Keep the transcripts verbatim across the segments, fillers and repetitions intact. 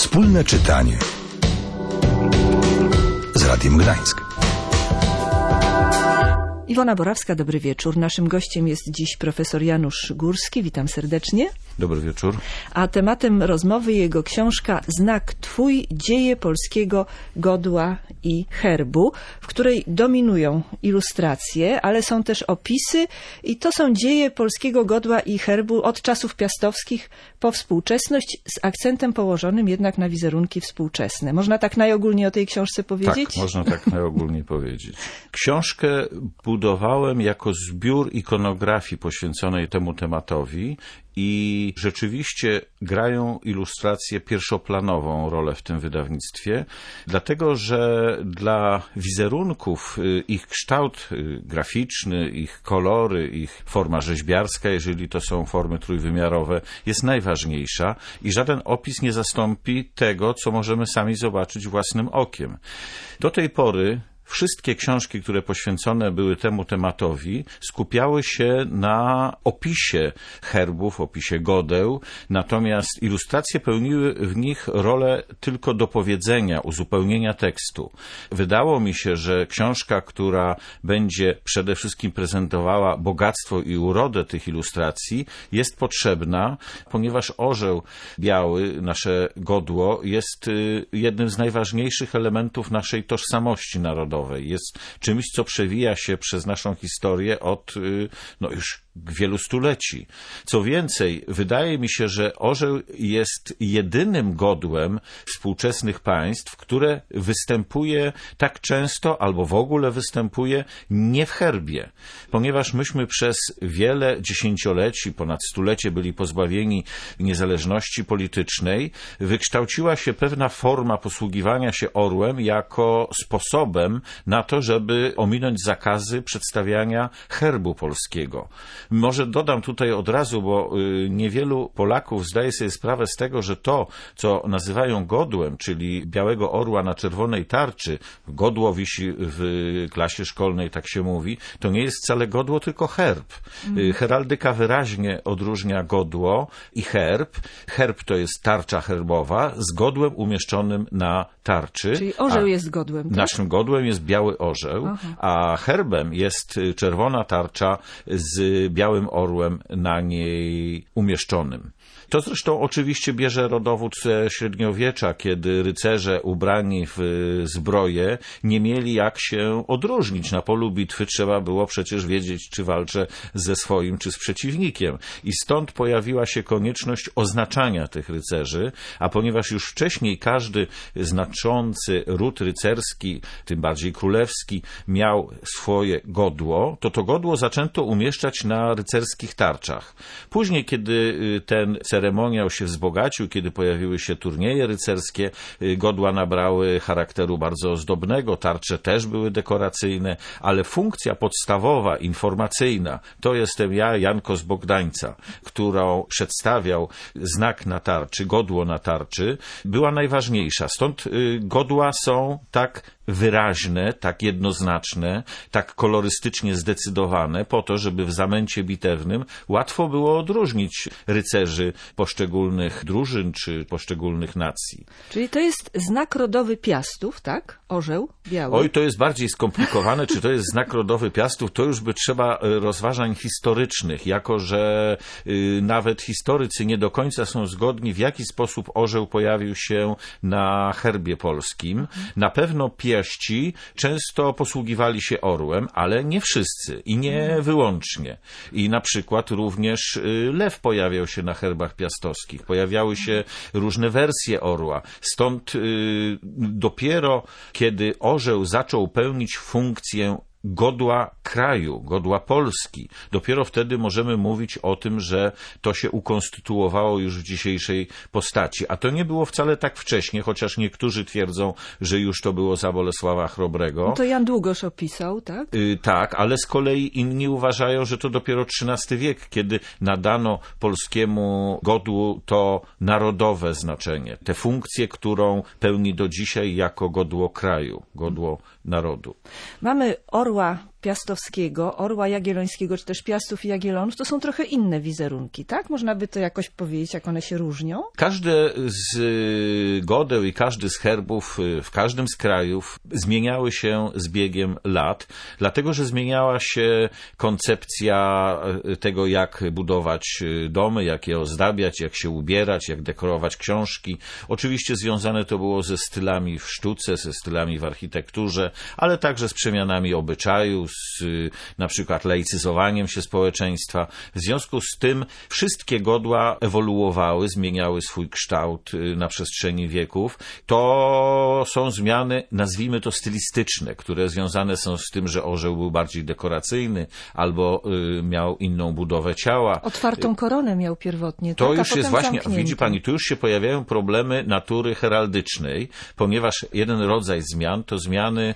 Wspólne czytanie z Radiem Gdańsk. Iwona Borawska, dobry wieczór. Naszym gościem jest dziś profesor Janusz Górski. Witam serdecznie. Dobry wieczór. A tematem rozmowy jego książka Znak Twój. Dzieje polskiego godła i herbu, w której dominują ilustracje, ale są też opisy i to są dzieje polskiego godła i herbu od czasów piastowskich po współczesność, z akcentem położonym jednak na wizerunki współczesne. Można tak najogólniej o tej książce powiedzieć? Tak, można tak najogólniej powiedzieć. Książkę budowałem jako zbiór ikonografii poświęconej temu tematowi i rzeczywiście grają ilustracje pierwszoplanową rolę w tym wydawnictwie, dlatego że dla wizerunków ich kształt graficzny, ich kolory, ich forma rzeźbiarska, jeżeli to są formy trójwymiarowe, jest najważniejsza i żaden opis nie zastąpi tego, co możemy sami zobaczyć własnym okiem. Do tej pory wszystkie książki, które poświęcone były temu tematowi, skupiały się na opisie herbów, opisie godeł, natomiast ilustracje pełniły w nich rolę tylko dopowiedzenia, uzupełnienia tekstu. Wydało mi się, że książka, która będzie przede wszystkim prezentowała bogactwo i urodę tych ilustracji, jest potrzebna, ponieważ orzeł biały, nasze godło, jest jednym z najważniejszych elementów naszej tożsamości narodowej. Jest czymś, co przewija się przez naszą historię od no już wielu stuleci. Co więcej, wydaje mi się, że orzeł jest jedynym godłem współczesnych państw, które występuje tak często albo w ogóle występuje nie w herbie. Ponieważ myśmy przez wiele dziesięcioleci, ponad stulecie byli pozbawieni niezależności politycznej, wykształciła się pewna forma posługiwania się orłem jako sposobem na to, żeby ominąć zakazy przedstawiania herbu polskiego. Może dodam tutaj od razu, bo niewielu Polaków zdaje sobie sprawę z tego, że to, co nazywają godłem, czyli białego orła na czerwonej tarczy, godło wisi w klasie szkolnej, tak się mówi, to nie jest wcale godło, tylko herb. Mm. Heraldyka wyraźnie odróżnia godło i herb. Herb to jest tarcza herbowa z godłem umieszczonym na tarczy. Czyli orzeł jest godłem, tak? Naszym godłem jest biały orzeł, Aha. a herbem jest czerwona tarcza z białym orłem na niej umieszczonym. To zresztą oczywiście bierze rodowód ze średniowiecza, kiedy rycerze ubrani w zbroję nie mieli jak się odróżnić. Na polu bitwy trzeba było przecież wiedzieć, czy walczę ze swoim, czy z przeciwnikiem. I stąd pojawiła się konieczność oznaczania tych rycerzy, a ponieważ już wcześniej każdy znaczący ród rycerski, tym bardziej królewski, miał swoje godło, to to godło zaczęto umieszczać na rycerskich tarczach. Później, kiedy ten ceremoniał się wzbogacił, kiedy pojawiły się turnieje rycerskie, godła nabrały charakteru bardzo ozdobnego, tarcze też były dekoracyjne, ale funkcja podstawowa, informacyjna, to jestem ja, Janko z Bogdańca, którą przedstawiał znak na tarczy, godło na tarczy, była najważniejsza. Stąd godła są tak wyraźne, tak jednoznaczne, tak kolorystycznie zdecydowane, po to, żeby w zamęcie bitewnym łatwo było odróżnić rycerzy poszczególnych drużyn czy poszczególnych nacji. Czyli to jest znak rodowy Piastów, tak? Orzeł biały. Oj, to jest bardziej skomplikowane, czy to jest znak rodowy Piastów, to już by trzeba rozważań historycznych, jako że y, nawet historycy nie do końca są zgodni, w jaki sposób orzeł pojawił się na herbie polskim. Na pewno Piaści często posługiwali się orłem, ale nie wszyscy i nie wyłącznie. I na przykład również lew pojawiał się na herbach piastowskich. Pojawiały się różne wersje orła. Stąd y, dopiero kiedy orzeł zaczął pełnić funkcję godła kraju, godła Polski. Dopiero wtedy możemy mówić o tym, że to się ukonstytuowało już w dzisiejszej postaci. A to nie było wcale tak wcześnie, chociaż niektórzy twierdzą, że już to było za Bolesława Chrobrego. No to Jan Długosz opisał, tak? Yy, tak, ale z kolei inni uważają, że to dopiero trzynasty wiek, kiedy nadano polskiemu godłu to narodowe znaczenie. Tę funkcję, którą pełni do dzisiaj jako godło kraju, godło narodu. Mamy orła Piastowskiego, Orła Jagiellońskiego, czy też Piastów i Jagiellonów, to są trochę inne wizerunki, tak? Można by to jakoś powiedzieć, jak one się różnią? Każde z godeł i każdy z herbów w każdym z krajów zmieniały się z biegiem lat, dlatego że zmieniała się koncepcja tego, jak budować domy, jak je ozdabiać, jak się ubierać, jak dekorować książki. Oczywiście związane to było ze stylami w sztuce, ze stylami w architekturze, ale także z przemianami obyczaju, z na przykład laicyzowaniem się społeczeństwa. W związku z tym wszystkie godła ewoluowały, zmieniały swój kształt na przestrzeni wieków. To są zmiany, nazwijmy to stylistyczne, które związane są z tym, że orzeł był bardziej dekoracyjny albo y, miał inną budowę ciała. Otwartą koronę miał pierwotnie. To tak? już jest właśnie, zamkniętą. widzi pani, tu już się pojawiają problemy natury heraldycznej, ponieważ jeden rodzaj zmian to zmiany,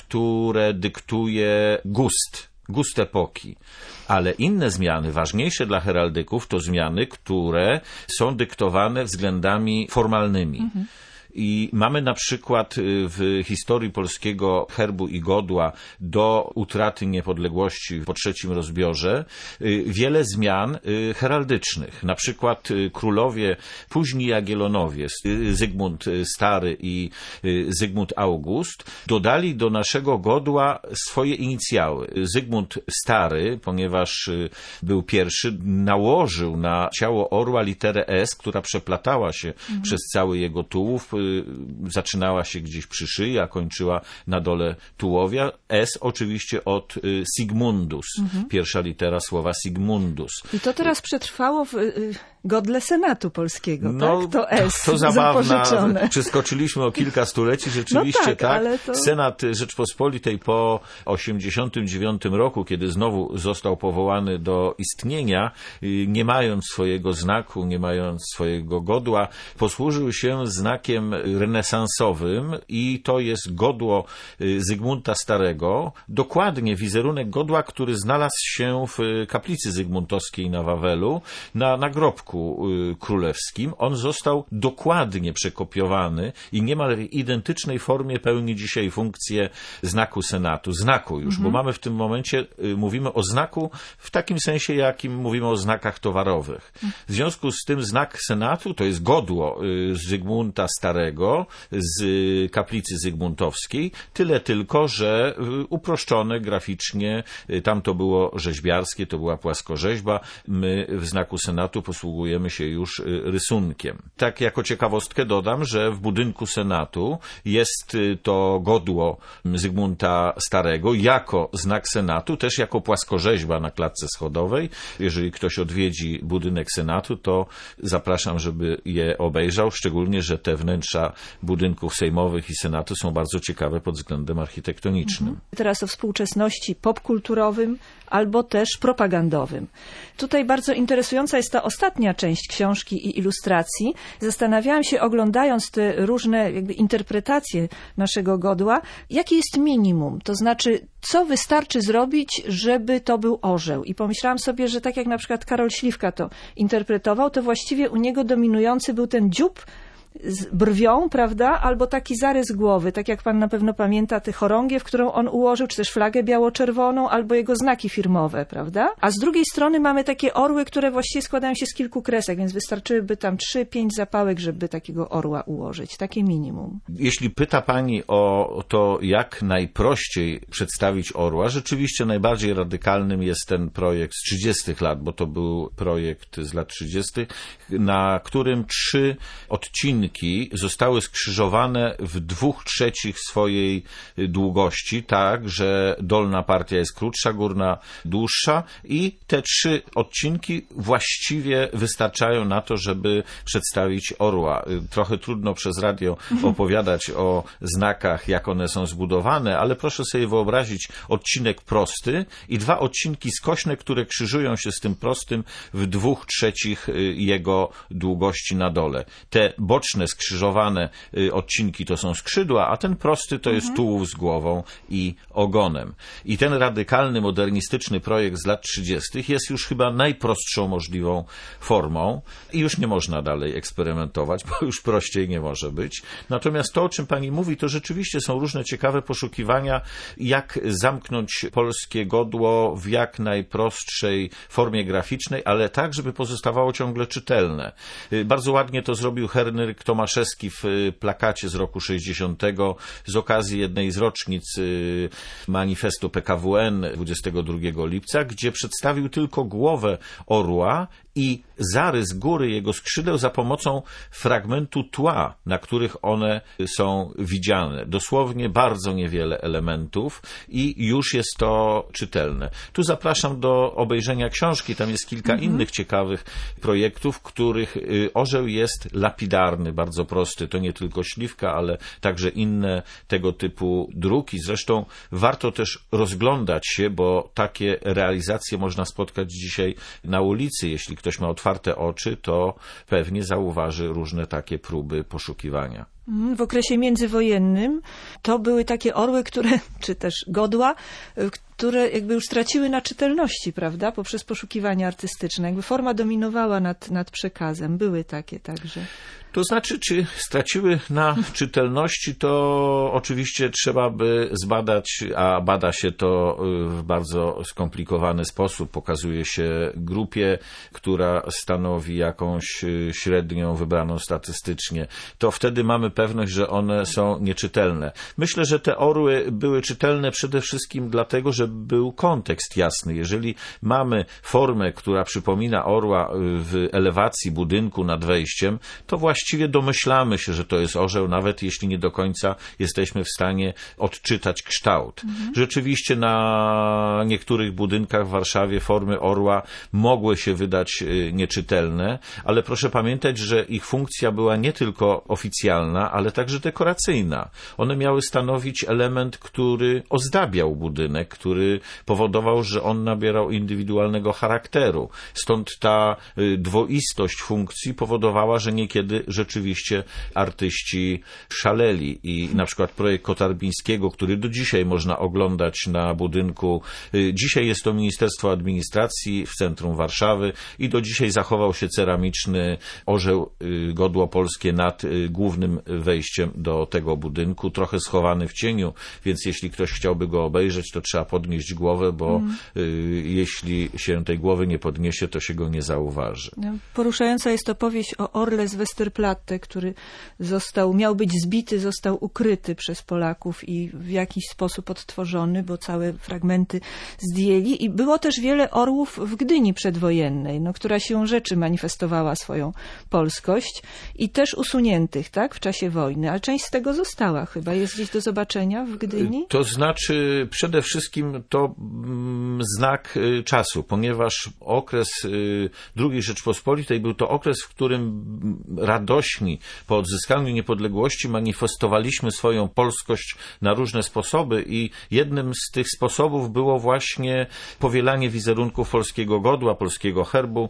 które dyktuje gust, gust epoki. Ale inne zmiany, ważniejsze dla heraldyków, to zmiany, które są dyktowane względami formalnymi. Mhm. I mamy na przykład w historii polskiego herbu i godła do utraty niepodległości po trzecim rozbiorze wiele zmian heraldycznych. Na przykład królowie, późni Jagiellonowie, Zygmunt Stary i Zygmunt August, dodali do naszego godła swoje inicjały. Zygmunt Stary, ponieważ był pierwszy, nałożył na ciało orła literę S, która przeplatała się mhm. przez cały jego tułów, zaczynała się gdzieś przy szyi, a kończyła na dole tułowia. S oczywiście od Sigmundus. Mhm. Pierwsza litera słowa Sigmundus. I to teraz przetrwało w godle Senatu polskiego, no, tak? To S to zabawna. zapożyczone. Przeskoczyliśmy o kilka stuleci, rzeczywiście no tak. tak. Ale to... Senat Rzeczpospolitej po osiemdziesiątym dziewiątym roku, kiedy znowu został powołany do istnienia, nie mając swojego znaku, nie mając swojego godła, posłużył się znakiem renesansowym i to jest godło Zygmunta Starego. Dokładnie wizerunek godła, który znalazł się w kaplicy zygmuntowskiej na Wawelu, na nagrobku królewskim. On został dokładnie przekopiowany i niemal w identycznej formie pełni dzisiaj funkcję znaku Senatu. Znaku już, mhm. bo mamy w tym momencie, mówimy o znaku w takim sensie, jakim mówimy o znakach towarowych. W związku z tym znak Senatu to jest godło Zygmunta Starego z kaplicy zygmuntowskiej. Tyle tylko, że uproszczone graficznie, tam to było rzeźbiarskie, to była płaskorzeźba. My w znaku Senatu posługujemy się już rysunkiem. Tak jako ciekawostkę dodam, że w budynku Senatu jest to godło Zygmunta Starego jako znak Senatu, też jako płaskorzeźba na klatce schodowej. Jeżeli ktoś odwiedzi budynek Senatu, to zapraszam, żeby je obejrzał, szczególnie, że te wnętrza budynków sejmowych i Senatu są bardzo ciekawe pod względem architektonicznym. Mhm. Teraz o współczesności popkulturowym albo też propagandowym. Tutaj bardzo interesująca jest ta ostatnia część książki i ilustracji. Zastanawiałam się, oglądając te różne jakby interpretacje naszego godła, jakie jest minimum, to znaczy co wystarczy zrobić, żeby to był orzeł. I pomyślałam sobie, że tak jak na przykład Karol Śliwka to interpretował, to właściwie u niego dominujący był ten dziób z brwią, prawda, albo taki zarys głowy, tak jak pan na pewno pamięta tę chorągiew, którą on ułożył, czy też flagę biało-czerwoną, albo jego znaki firmowe, prawda? A z drugiej strony mamy takie orły, które właściwie składają się z kilku kresek, więc wystarczyłyby tam trzy, pięć zapałek, żeby takiego orła ułożyć. Takie minimum. Jeśli pyta pani o to, jak najprościej przedstawić orła, rzeczywiście najbardziej radykalnym jest ten projekt z trzydziestych lat, bo to był projekt z lat trzydziestych, na którym trzy odcinki zostały skrzyżowane w dwóch trzecich swojej długości, tak, że dolna partia jest krótsza, górna dłuższa i te trzy odcinki właściwie wystarczają na to, żeby przedstawić orła. Trochę trudno przez radio opowiadać o znakach, jak one są zbudowane, ale proszę sobie wyobrazić odcinek prosty i dwa odcinki skośne, które krzyżują się z tym prostym w dwóch trzecich jego długości na dole. Te boczne boczne, skrzyżowane odcinki to są skrzydła, a ten prosty to jest tułów z głową i ogonem. I ten radykalny, modernistyczny projekt z lat trzydziestych jest już chyba najprostszą możliwą formą i już nie można dalej eksperymentować, bo już prościej nie może być. Natomiast to, o czym pani mówi, to rzeczywiście są różne ciekawe poszukiwania, jak zamknąć polskie godło w jak najprostszej formie graficznej, ale tak, żeby pozostawało ciągle czytelne. Bardzo ładnie to zrobił Henryk Tomaszewski w plakacie z roku sześćdziesiątego z okazji jednej z rocznic manifestu P K W N dwudziestego drugiego lipca, gdzie przedstawił tylko głowę orła i zarys góry jego skrzydeł za pomocą fragmentu tła, na których one są widziane. Dosłownie bardzo niewiele elementów i już jest to czytelne. Tu zapraszam do obejrzenia książki, tam jest kilka mhm. innych ciekawych projektów, których orzeł jest lapidarny, bardzo prosty. To nie tylko śliwka, ale także inne tego typu druki. Zresztą warto też rozglądać się, bo takie realizacje można spotkać dzisiaj na ulicy. Jeśli ktoś ma otwarte oczy, to pewnie zauważy różne takie próby poszukiwania. W okresie międzywojennym to były takie orły, które, czy też godła, które jakby już straciły na czytelności, prawda, poprzez poszukiwania artystyczne. Jakby forma dominowała nad, nad przekazem. Były takie także. To znaczy, czy straciły na czytelności, to oczywiście trzeba by zbadać, a bada się to w bardzo skomplikowany sposób. Pokazuje się grupie, która stanowi jakąś średnią wybraną statystycznie. To wtedy mamy pewność, że one są nieczytelne. Myślę, że te orły były czytelne przede wszystkim dlatego, że był kontekst jasny. Jeżeli mamy formę, która przypomina orła w elewacji budynku nad wejściem, to właśnie właściwie domyślamy się, że to jest orzeł, nawet jeśli nie do końca jesteśmy w stanie odczytać kształt. Mhm. Rzeczywiście na niektórych budynkach w Warszawie formy orła mogły się wydać nieczytelne, ale proszę pamiętać, że ich funkcja była nie tylko oficjalna, ale także dekoracyjna. One miały stanowić element, który ozdabiał budynek, który powodował, że on nabierał indywidualnego charakteru. Stąd ta dwoistość funkcji powodowała, że niekiedy rzeczywiście artyści szaleli i na przykład projekt Kotarbińskiego, który do dzisiaj można oglądać na budynku, dzisiaj jest to Ministerstwo Administracji w centrum Warszawy i do dzisiaj zachował się ceramiczny orzeł, godło polskie nad głównym wejściem do tego budynku, trochę schowany w cieniu, więc jeśli ktoś chciałby go obejrzeć, to trzeba podnieść głowę, bo mm. jeśli się tej głowy nie podniesie, to się go nie zauważy. Poruszająca jest opowieść o orle z Westerplatte, który został, miał być zbity, został ukryty przez Polaków i w jakiś sposób odtworzony, bo całe fragmenty zdjęli. I było też wiele orłów w Gdyni przedwojennej, no, która siłą rzeczy manifestowała swoją polskość i też usuniętych, tak, w czasie wojny, ale część z tego została chyba. Jest gdzieś do zobaczenia w Gdyni? To znaczy przede wszystkim to mm, znak y, czasu, ponieważ okres y, drugiej Rzeczpospolitej był to okres, w którym radośni po odzyskaniu niepodległości manifestowaliśmy swoją polskość na różne sposoby i jednym z tych sposobów było właśnie powielanie wizerunków polskiego godła, polskiego herbu.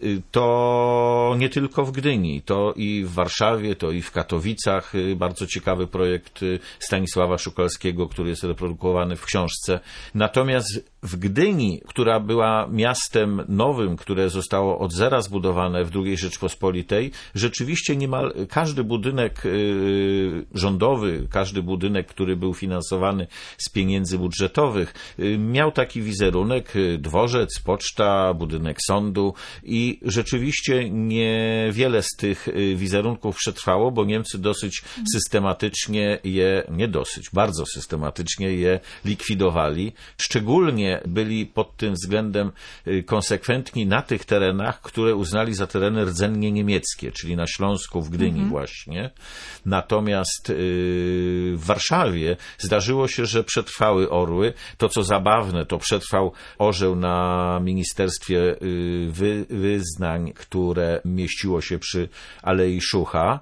To nie tylko w Gdyni, to i w Warszawie, to i w Katowicach. Bardzo ciekawy projekt Stanisława Szukalskiego, który jest reprodukowany w książce. Natomiast w Gdyni, która była miastem nowym, które zostało od zera zbudowane w drugiej Rzeczpospolitej, rzeczywiście niemal każdy budynek y, rządowy, każdy budynek, który był finansowany z pieniędzy budżetowych, y, miał taki wizerunek, y, dworzec, poczta, budynek sądu i rzeczywiście niewiele z tych y, wizerunków przetrwało, bo Niemcy dosyć systematycznie je, nie dosyć, bardzo systematycznie je likwidowali. Szczególnie byli pod tym względem y, konsekwentni na tych terenach, które uznali za tereny rdzennie niemieckie, czyli na Śląsku, w Gdyni mhm. właśnie. Natomiast yy, w Warszawie zdarzyło się, że przetrwały orły. To, co zabawne, to przetrwał orzeł na Ministerstwie yy, wy, Wyznań, które mieściło się przy Alei Szucha.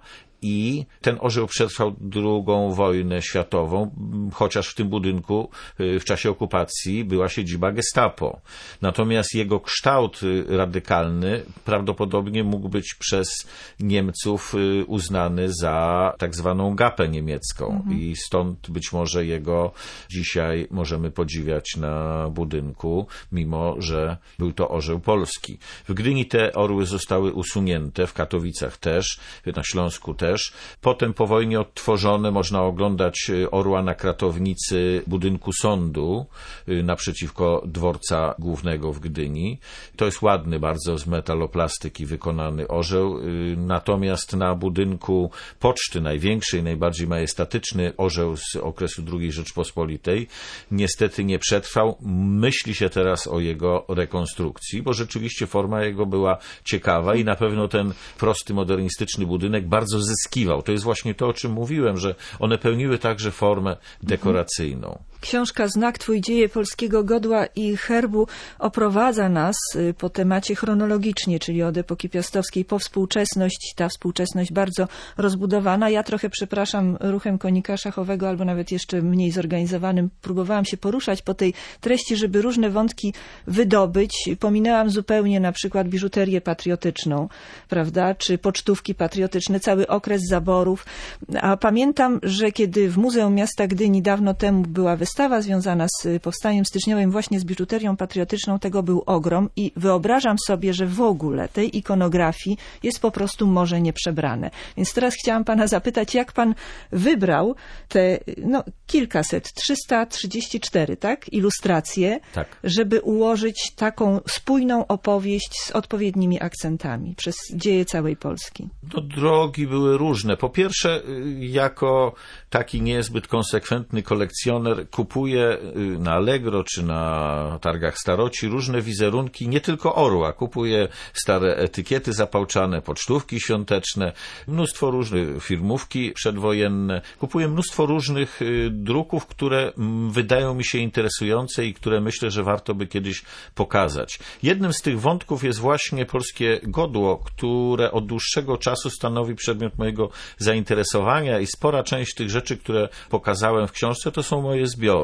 i ten orzeł przetrwał drugą wojnę światową, chociaż w tym budynku w czasie okupacji była siedziba Gestapo. Natomiast jego kształt radykalny prawdopodobnie mógł być przez Niemców uznany za tak zwaną gapę niemiecką mhm. i stąd być może jego dzisiaj możemy podziwiać na budynku, mimo że był to orzeł polski. W Gdyni te orły zostały usunięte, w Katowicach też, na Śląsku też. Potem po wojnie odtworzone można oglądać orła na kratownicy budynku sądu naprzeciwko dworca głównego w Gdyni. To jest ładny bardzo z metaloplastyki wykonany orzeł. Natomiast na budynku poczty, największej, najbardziej majestatyczny orzeł z okresu drugiej Rzeczpospolitej niestety nie przetrwał. Myśli się teraz o jego rekonstrukcji, bo rzeczywiście forma jego była ciekawa i na pewno ten prosty, modernistyczny budynek bardzo zyskiwał. To jest właśnie to, o czym mówiłem, że one pełniły także formę dekoracyjną. Książka Znak Twój, dzieje polskiego godła i herbu oprowadza nas po temacie chronologicznie, czyli od epoki piastowskiej po współczesność. Ta współczesność bardzo rozbudowana. Ja trochę, przepraszam, ruchem konika szachowego, albo nawet jeszcze mniej zorganizowanym, próbowałam się poruszać po tej treści, żeby różne wątki wydobyć. Pominęłam zupełnie na przykład biżuterię patriotyczną, prawda, czy pocztówki patriotyczne, cały okres zaborów. A pamiętam, że kiedy w Muzeum Miasta Gdyni dawno temu była wystawa, Wystawa związana z powstaniem styczniowym właśnie z biżuterią patriotyczną, tego był ogrom i wyobrażam sobie, że w ogóle tej ikonografii jest po prostu morze nieprzebrane. Więc teraz chciałam pana zapytać, jak pan wybrał te no, kilkaset, trzysta trzydzieści cztery, tak, ilustracje, tak, żeby ułożyć taką spójną opowieść z odpowiednimi akcentami przez dzieje całej Polski. No, drogi były różne. Po pierwsze, jako taki niezbyt konsekwentny kolekcjoner kupuje na Allegro czy na targach staroci różne wizerunki, nie tylko orła. Kupuje stare etykiety zapałczane, pocztówki świąteczne, mnóstwo różnych, firmówki przedwojenne. Kupuję mnóstwo różnych druków, które wydają mi się interesujące i które myślę, że warto by kiedyś pokazać. Jednym z tych wątków jest właśnie polskie godło, które od dłuższego czasu stanowi przedmiot mojego zainteresowania i spora część tych rzeczy, które pokazałem w książce, to są moje zbiory.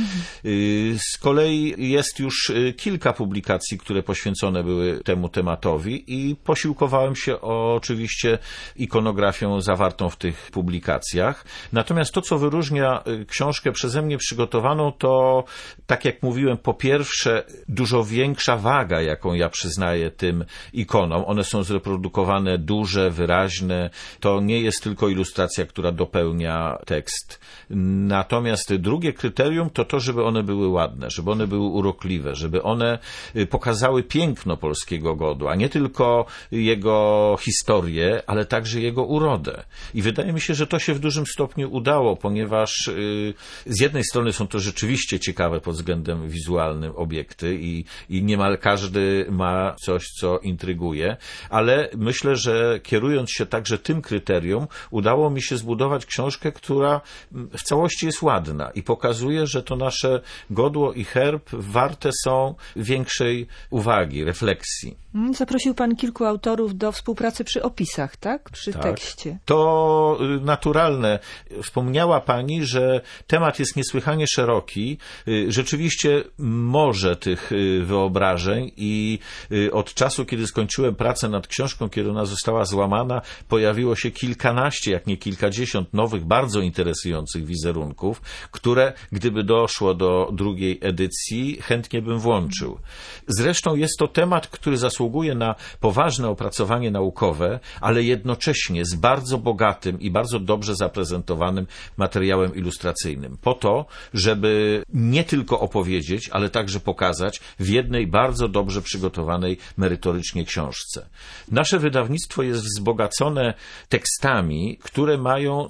Mhm. Z kolei jest już kilka publikacji, które poświęcone były temu tematowi i posiłkowałem się oczywiście ikonografią zawartą w tych publikacjach. Natomiast to, co wyróżnia książkę przeze mnie przygotowaną, to, tak jak mówiłem, po pierwsze dużo większa waga, jaką ja przyznaję tym ikonom. One są zreprodukowane duże, wyraźne. To nie jest tylko ilustracja, która dopełnia tekst. Natomiast drugie kryterium to to, żeby one były ładne, żeby one były urokliwe, żeby one pokazały piękno polskiego godła, nie tylko jego historię, ale także jego urodę. I wydaje mi się, że to się w dużym stopniu udało, ponieważ z jednej strony są to rzeczywiście ciekawe pod względem wizualnym obiekty i, i niemal każdy ma coś, co intryguje, ale myślę, że kierując się także tym kryterium, udało mi się zbudować książkę, która w całości jest ładna i pokazuje, że to nasze godło i herb warte są większej uwagi, refleksji. Zaprosił pan kilku autorów do współpracy przy opisach, tak? Przy tak. tekście. To naturalne. Wspomniała pani, że temat jest niesłychanie szeroki. Rzeczywiście morze tych wyobrażeń i od czasu, kiedy skończyłem pracę nad książką, kiedy ona została złamana, pojawiło się kilkanaście, jak nie kilkadziesiąt nowych, bardzo interesujących wizerunków, które, gdyby doszło do drugiej edycji, chętnie bym włączył. Zresztą jest to temat, który zasługuje na poważne opracowanie naukowe, ale jednocześnie z bardzo bogatym i bardzo dobrze zaprezentowanym materiałem ilustracyjnym. Po to, żeby nie tylko opowiedzieć, ale także pokazać w jednej bardzo dobrze przygotowanej merytorycznie książce. Nasze wydawnictwo jest wzbogacone tekstami, które mają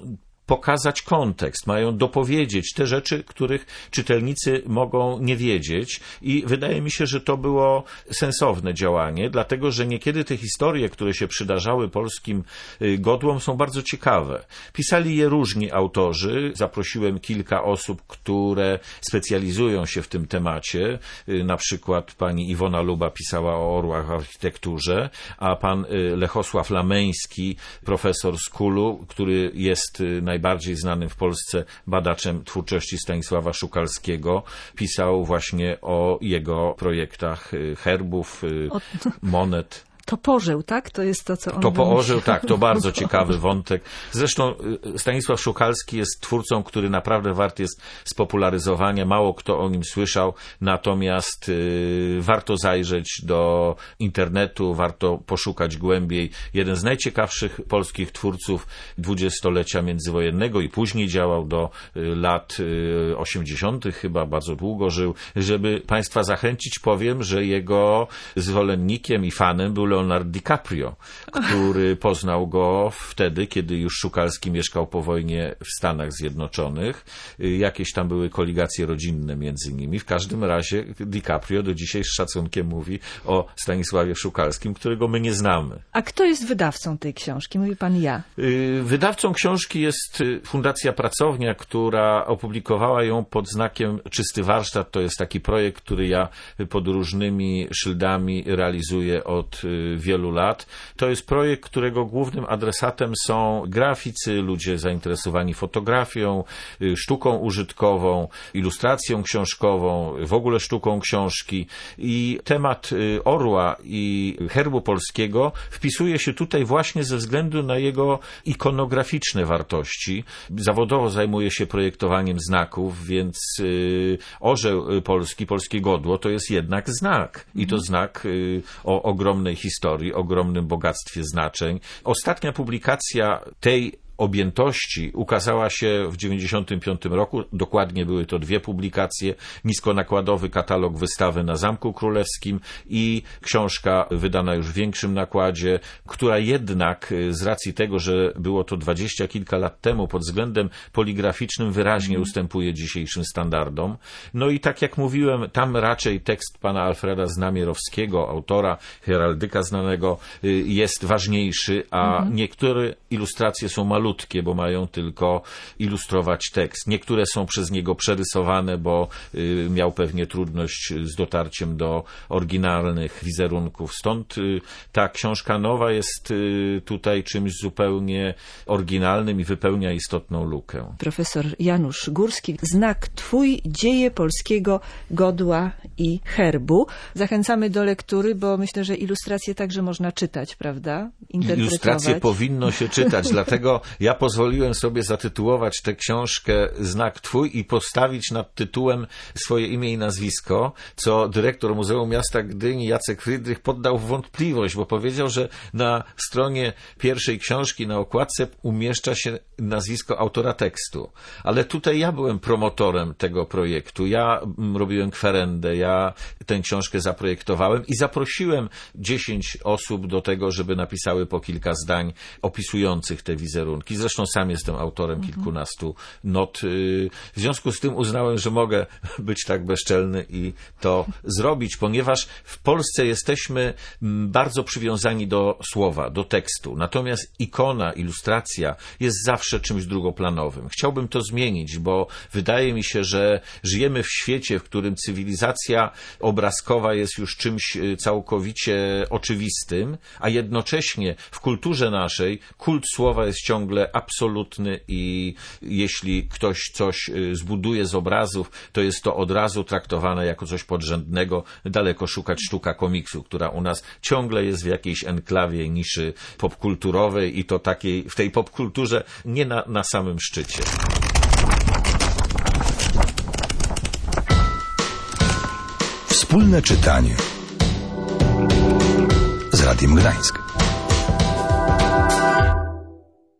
pokazać kontekst, mają dopowiedzieć te rzeczy, których czytelnicy mogą nie wiedzieć i wydaje mi się, że to było sensowne działanie, dlatego że niekiedy te historie, które się przydarzały polskim godłom, są bardzo ciekawe. Pisali je różni autorzy, zaprosiłem kilka osób, które specjalizują się w tym temacie, na przykład pani Iwona Luba pisała o orłach w architekturze, a pan Lechosław Lameński, profesor z Kulu, który jest najbardziej znanym w Polsce badaczem twórczości Stanisława Szukalskiego, pisał właśnie o jego projektach herbów, o... monet. Toporzeł, tak? To jest to, co on Toporzeł, tak, to bardzo ciekawy wątek. Zresztą Stanisław Szukalski jest twórcą, który naprawdę wart jest spopularyzowania. Mało kto o nim słyszał, natomiast y, warto zajrzeć do internetu, warto poszukać głębiej. Jeden z najciekawszych polskich twórców dwudziestolecia międzywojennego i później działał do y, lat y, osiemdziesiątych chyba, bardzo długo żył. Żeby Państwa zachęcić, powiem, że jego zwolennikiem i fanem był Leonardo DiCaprio, który poznał go wtedy, kiedy już Szukalski mieszkał po wojnie w Stanach Zjednoczonych. Jakieś tam były koligacje rodzinne między nimi. W każdym razie DiCaprio do dzisiaj z szacunkiem mówi o Stanisławie Szukalskim, którego my nie znamy. A kto jest wydawcą tej książki? Mówi pan ja. Wydawcą książki jest Fundacja Pracownia, która opublikowała ją pod znakiem Czysty Warsztat. To jest taki projekt, który ja pod różnymi szyldami realizuję od wielu lat. To jest projekt, którego głównym adresatem są graficy, ludzie zainteresowani fotografią, sztuką użytkową, ilustracją książkową, w ogóle sztuką książki. I temat orła i herbu polskiego wpisuje się tutaj właśnie ze względu na jego ikonograficzne wartości. Zawodowo zajmuję się projektowaniem znaków, więc orzeł polski, polskie godło to jest jednak znak. I to znak o ogromnej historii, ogromnym bogactwie znaczeń. Ostatnia publikacja tej objętości ukazała się w dziewięćdziesiątym piątym roku. Dokładnie były to dwie publikacje. Niskonakładowy katalog wystawy na Zamku Królewskim i książka wydana już w większym nakładzie, która jednak z racji tego, że było to dwadzieścia kilka lat temu, pod względem poligraficznym wyraźnie mm. ustępuje dzisiejszym standardom. No i tak jak mówiłem, tam raczej tekst pana Alfreda Znamierowskiego, autora heraldyka znanego, jest ważniejszy, a mm. niektóre ilustracje są malutkie, bo mają tylko ilustrować tekst. Niektóre są przez niego przerysowane, bo y, miał pewnie trudność z dotarciem do oryginalnych wizerunków. Stąd y, ta książka nowa jest y, tutaj czymś zupełnie oryginalnym i wypełnia istotną lukę. Profesor Janusz Górski, Znak twój, dzieje polskiego godła i herbu. Zachęcamy do lektury, bo myślę, że ilustracje także można czytać, prawda? Interpretować. Ilustracje powinno się czytać, dlatego ja pozwoliłem sobie zatytułować tę książkę Znak twój i postawić nad tytułem swoje imię i nazwisko, co dyrektor Muzeum Miasta Gdyni Jacek Frydrych poddał w wątpliwość, bo powiedział, że na stronie pierwszej książki na okładce umieszcza się nazwisko autora tekstu. Ale tutaj ja byłem promotorem tego projektu. Ja robiłem kwerendę, ja tę książkę zaprojektowałem i zaprosiłem dziesięć osób do tego, żeby napisały po kilka zdań opisujących te wizerunki. Zresztą sam jestem autorem kilkunastu not. W związku z tym uznałem, że mogę być tak bezczelny i to zrobić, ponieważ w Polsce jesteśmy bardzo przywiązani do słowa, do tekstu. Natomiast ikona, ilustracja jest zawsze czymś drugoplanowym. Chciałbym to zmienić, bo wydaje mi się, że żyjemy w świecie, w którym cywilizacja obrazkowa jest już czymś całkowicie oczywistym, a jednocześnie w kulturze naszej kult słowa jest ciągle absolutny i jeśli ktoś coś zbuduje z obrazów, to jest to od razu traktowane jako coś podrzędnego. Daleko szukać sztuka komiksu, która u nas ciągle jest w jakiejś enklawie, niszy popkulturowej i to takiej, w tej popkulturze nie na, na samym szczycie. Wspólne czytanie z Radiem Gdańsk.